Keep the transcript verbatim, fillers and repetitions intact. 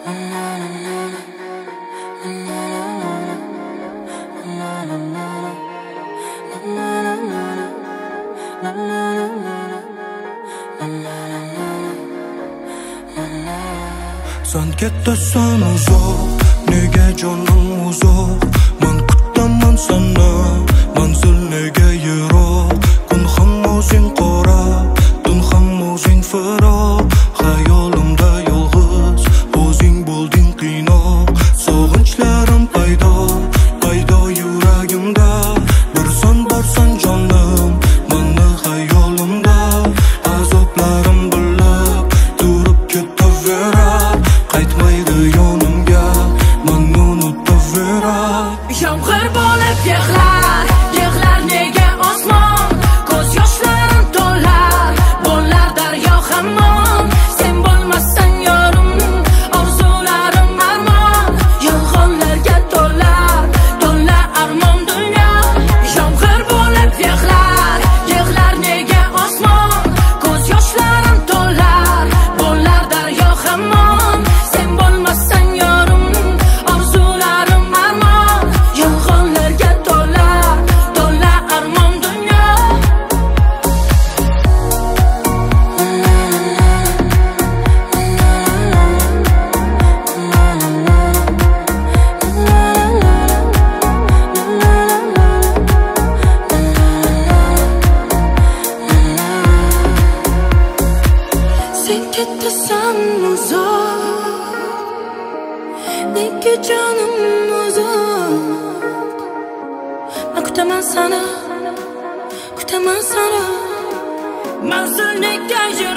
Sen ketasan uzoq, nega jonim uzoq? Men kutaman seni, manzil nega yiroq? Kun ham o'zing qora, tun ham o'zing firoq. Xayolimda yolg'iz, o'zing bo'lding qiynoq. Sog'inchlarim paydo, paydo yuragimda. Bir son borsan jonim, meni xayolimda. Azoblarim bilib, turib ketaverar. Qaytmaydi yonimga, meni unutaverar. Yomg'ir bo'lib yig'lar, yig'lar nega osmon? Ko'z yoshlarim to'lar, bo'lar daryo hamon. Sen bo'lmassan yorim, orzularim armon. Yolg'onlarga to'lar, to'lar armon dunyo. Yomg'ir bo'lib yig'lar, yig'lar nega osmon? Ko'z yoshlarim to'lar, bo'lar daryo hamon. Sen bo'lmassan yorim, orzularim armon. Yolg'onlarga to'lar, to'lar armon dunyo. Sen ketasan uzoq, nega jonim uzoq? Men kutaman seni, kutaman seni. Manzil nega